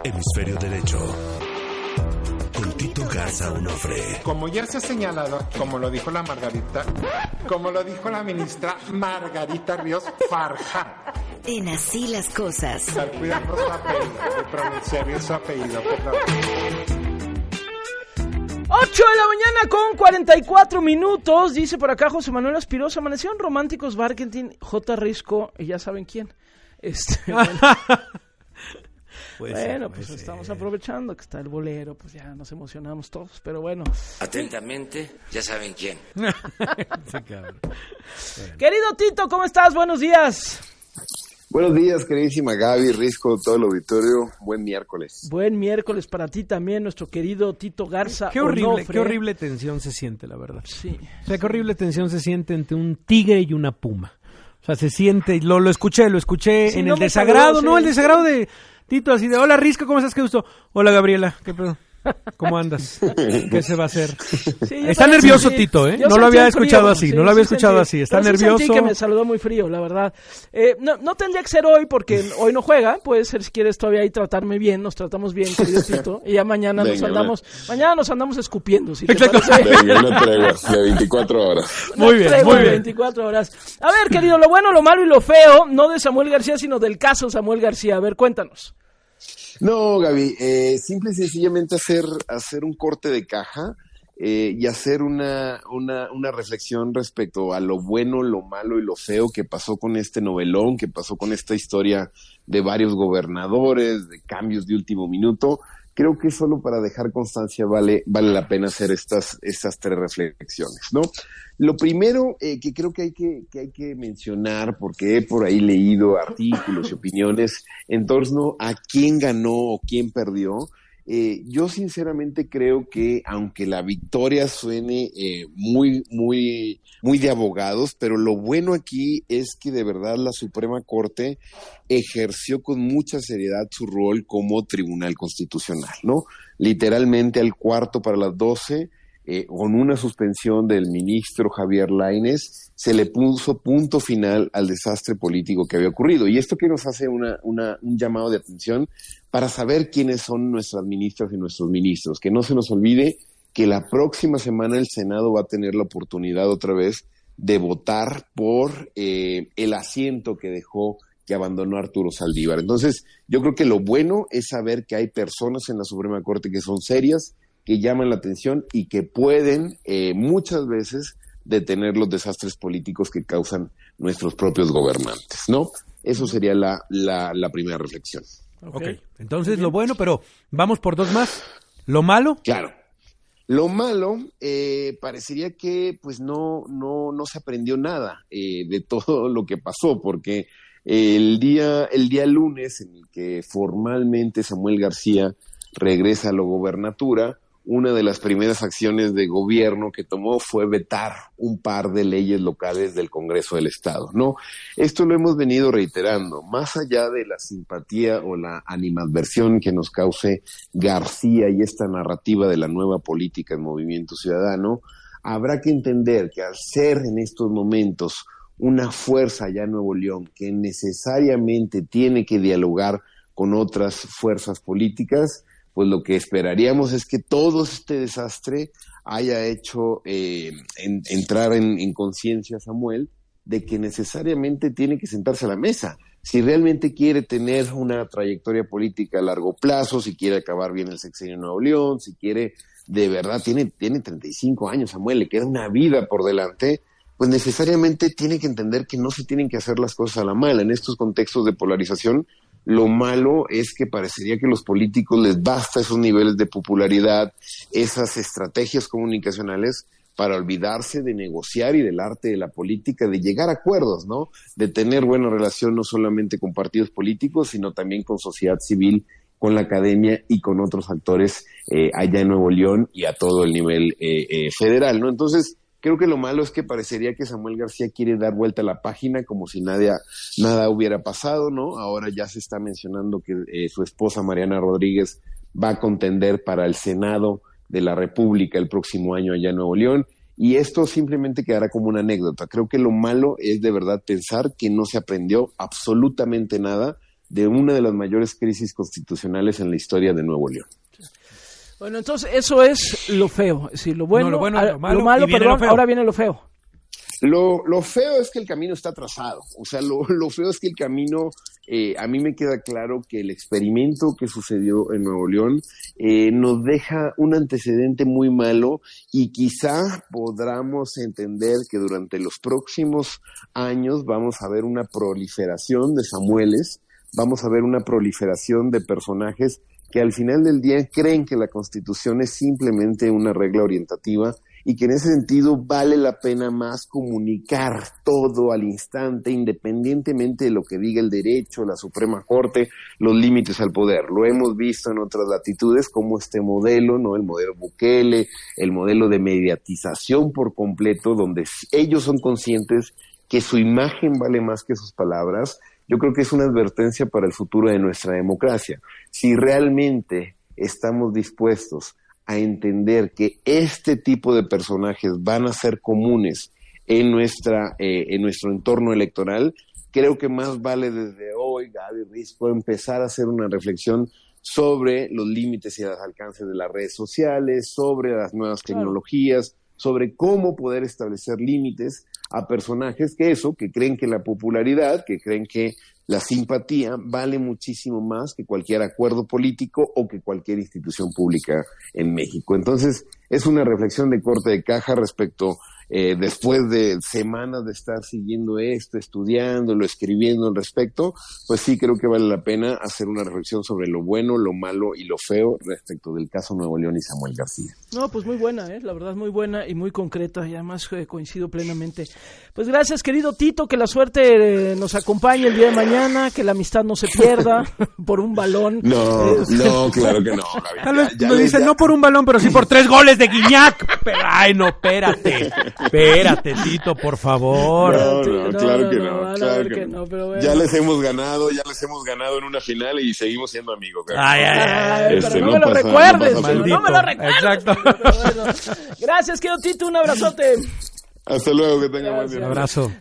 Hemisferio derecho. Con Tito Garza Onofre. Como ya se ha señalado, como lo dijo la ministra Margarita Ríos Farjat. En Así las Cosas. Estar cuidando su apellido, de pronunciar bien su apellido, perdón. 8 de la mañana con 44 minutos, dice por acá José Manuel Aspirosa, amanecieron románticos Barkentin, J. Risco, y ya saben quién. Bueno, pues estamos aprovechando que está el bolero, pues ya nos emocionamos todos, pero bueno. Atentamente, ya saben quién. Sí, cabrón. Bueno. Querido Tito, ¿cómo estás? Buenos días. Buenos días, queridísima Gaby, Risco, todo el auditorio. Buen miércoles. Buen miércoles para ti también, nuestro querido Tito Garza Onofre. Qué horrible tensión se siente, la verdad. Sí. O sea, qué horrible tensión se siente entre un tigre y una puma. O sea, se siente, lo escuché sí, en el desagrado, pegó, el desagrado de Tito, así de, hola Risco, ¿cómo estás? Qué gusto. Hola Gabriela, ¿qué pedo? ¿Cómo andas? ¿Qué se va a hacer? Sí, está nervioso sí. Tito, ¿eh? No lo había escuchado así, sí, no lo había escuchado así. Está nervioso. Sentí que me saludó muy frío, la verdad. No tendría que ser hoy porque hoy no juega. Puede ser si quieres todavía ahí tratarme bien. Nos tratamos bien, querido Tito. Y ya mañana nos andamos escupiendo. Si exacto. Venga, una tregua de 24 horas. Muy bien. 24 horas. A ver, querido, lo bueno, lo malo y lo feo, no de Samuel García, sino del caso Samuel García. A ver, cuéntanos. No, Gaby, simple y sencillamente hacer un corte de caja y hacer una reflexión respecto a lo bueno, lo malo y lo feo que pasó con este novelón, que pasó con esta historia de varios gobernadores, de cambios de último minuto. Creo que solo para dejar constancia vale la pena hacer estas tres reflexiones, ¿no? Lo primero que creo que hay que mencionar, porque he por ahí leído artículos y opiniones en torno a quién ganó o quién perdió. Yo sinceramente creo que aunque la victoria suene muy de abogados, pero lo bueno aquí es que de verdad la Suprema Corte ejerció con mucha seriedad su rol como tribunal constitucional, ¿no? Literalmente al 11:45, con una suspensión del ministro Javier Lainez, se le puso punto final al desastre político que había ocurrido. Y esto que nos hace un llamado de atención para saber quiénes son nuestras ministras y nuestros ministros. Que no se nos olvide que la próxima semana el Senado va a tener la oportunidad otra vez de votar por el asiento que abandonó Arturo Saldívar. Entonces, yo creo que lo bueno es saber que hay personas en la Suprema Corte que son serias, que llaman la atención y que pueden muchas veces detener los desastres políticos que causan nuestros propios gobernantes, ¿no? Eso sería la primera reflexión. Okay. Entonces lo bueno, pero vamos por dos más. ¿Lo malo? Claro. Lo malo, parecería que pues no se aprendió nada de todo lo que pasó, porque el día lunes en el que formalmente Samuel García regresa a la gobernatura, una de las primeras acciones de gobierno que tomó fue vetar un par de leyes locales del Congreso del Estado, ¿no? Esto lo hemos venido reiterando. Más allá de la simpatía o la animadversión que nos cause García y esta narrativa de la nueva política en Movimiento Ciudadano, habrá que entender que al ser en estos momentos una fuerza allá en Nuevo León que necesariamente tiene que dialogar con otras fuerzas políticas, pues lo que esperaríamos es que todo este desastre haya hecho entrar en conciencia a Samuel de que necesariamente tiene que sentarse a la mesa. Si realmente quiere tener una trayectoria política a largo plazo, si quiere acabar bien el sexenio en Nuevo León, si quiere, de verdad, tiene 35 años Samuel, le queda una vida por delante, pues necesariamente tiene que entender que no se tienen que hacer las cosas a la mala. En estos contextos de polarización, lo malo es que parecería que a los políticos les basta esos niveles de popularidad, esas estrategias comunicacionales para olvidarse de negociar y del arte de la política, de llegar a acuerdos, ¿no? De tener buena relación no solamente con partidos políticos, sino también con sociedad civil, con la academia y con otros actores allá en Nuevo León y a todo el nivel federal, ¿no? Entonces, creo que lo malo es que parecería que Samuel García quiere dar vuelta a la página como si nada hubiera pasado, ¿no? Ahora ya se está mencionando que su esposa Mariana Rodríguez va a contender para el Senado de la República el próximo año allá en Nuevo León, y esto simplemente quedará como una anécdota. Creo que lo malo es de verdad pensar que no se aprendió absolutamente nada de una de las mayores crisis constitucionales en la historia de Nuevo León. Bueno, entonces eso es lo feo, es decir, lo bueno, lo malo, perdón, ahora viene lo feo. Lo feo es que el camino está trazado, o sea, lo feo es que el camino, a mí me queda claro que el experimento que sucedió en Nuevo León nos deja un antecedente muy malo y quizá podamos entender que durante los próximos años vamos a ver una proliferación de Samueles, vamos a ver una proliferación de personajes que al final del día creen que la Constitución es simplemente una regla orientativa y que en ese sentido vale la pena más comunicar todo al instante, independientemente de lo que diga el derecho, la Suprema Corte, los límites al poder. Lo hemos visto en otras latitudes como este modelo, ¿no? El modelo Bukele, el modelo de mediatización por completo, donde ellos son conscientes que su imagen vale más que sus palabras. Yo creo que es una advertencia para el futuro de nuestra democracia. Si realmente estamos dispuestos a entender que este tipo de personajes van a ser comunes en nuestro entorno electoral, creo que más vale desde hoy, Gaby Risco, empezar a hacer una reflexión sobre los límites y los alcances de las redes sociales, sobre las nuevas tecnologías, sobre cómo poder establecer límites a personajes que creen que la popularidad, que creen que la simpatía vale muchísimo más que cualquier acuerdo político o que cualquier institución pública en México. Entonces, es una reflexión de corte de caja respecto, después de semanas de estar siguiendo esto, estudiándolo, escribiendo al respecto, pues sí creo que vale la pena hacer una reflexión sobre lo bueno, lo malo y lo feo respecto del caso Nuevo León y Samuel García. No, pues muy buena, la verdad muy buena y muy concreta y además coincido plenamente. Pues gracias, querido Tito, que la suerte nos acompañe el día de mañana, que la amistad no se pierda por un balón. No, claro que no. Tal vez me dicen no por un balón, pero sí por 3 goles de Guiñac. Pero, ay, no, espérate, Tito, por favor. No, claro que no. Pero bueno. Ya les hemos ganado en una final y seguimos siendo amigos. Pero no me lo recuerdes, no me lo recuerdes. Exacto. Bueno, gracias, querido Tito, un abrazote. Hasta luego, que tengan buen día. Un abrazo.